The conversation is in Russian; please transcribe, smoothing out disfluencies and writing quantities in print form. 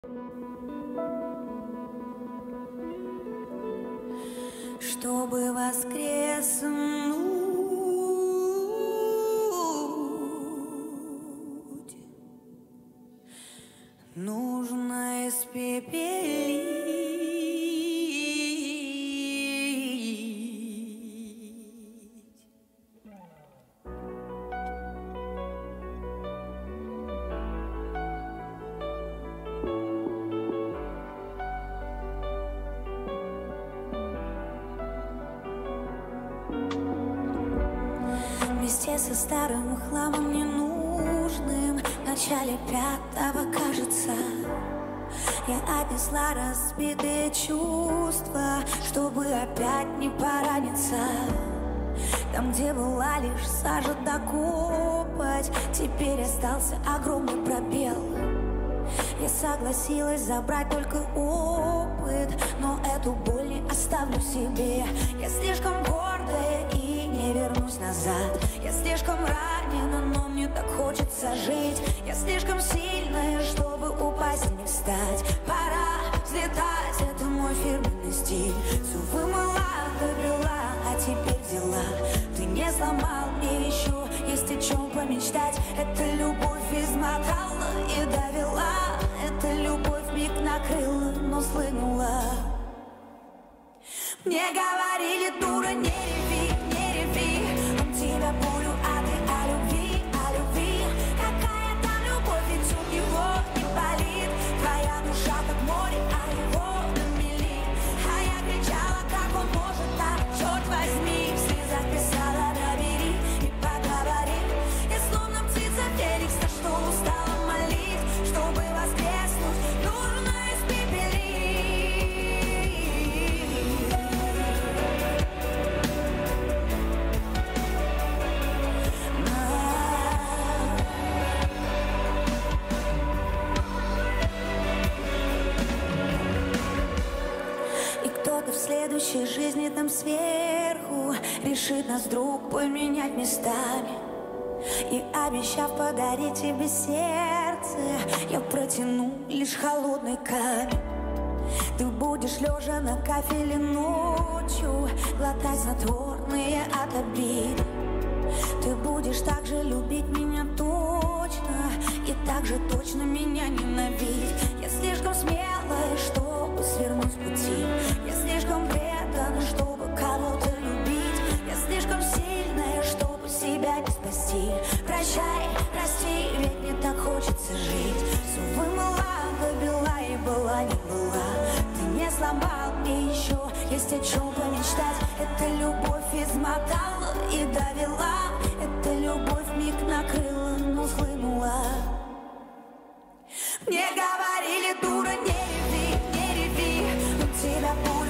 Чтобы воскреснуть, нужно испепелить. Вместе со старым хламом ненужным в начале пятого, кажется, я отнесла разбитые чувства, чтобы опять не пораниться. Там, где была лишь сажа да копоть, теперь остался огромный пробел. Я согласилась забрать только опыт, но эту боль не оставлю себе. Я слишком гордая и не вернусь назад. Я слишком ранена, но мне так хочется жить. Я слишком сильная, чтобы упасть и не встать. Пора взлетать, это мой фирменный стиль. Все вымыла, довела, а теперь дела. Ты не сломал, мне еще есть о чем помечтать. Это любовь измотала и довела. Это любовь миг накрыла, но слынула. Мне говорили, дура, не реви, не реви. Он тебя болю, а ты о любви, о любви. Какая там любовь, ведь у него не болит. Твоя душа как море, а его на мели. А я кричала, как он может так, черт возьми. В слезах писала, набери и поговори. Я словно птица Феникс, на что устала молить. Чтобы воскреснуть, нужно испепелить. И кто-то в следующей жизни там сверху решит нас вдруг поменять местами. И обещав подарить тебе сердце, я протяну лишь холодный камень. Ты будешь лежа на кафеле ночью глотать снотворные от обид. Ты будешь так же любить меня точно и так же точно меня ненавидеть. Я слишком смелая, чтобы свернуть с пути. Я слишком предана, чтобы кого-то любить. Я слишком сильная, чтобы себя не спасти. Прощай, прости, ведь мне так хочется жить. Все вымыла, добила и была не была. Ты не сломал, мне еще есть о чем помечтать. Эта любовь измотала и довела. Эта любовь миг накрыла, но схлынула. Мне говорили, дура, не реви, не реви. У тебя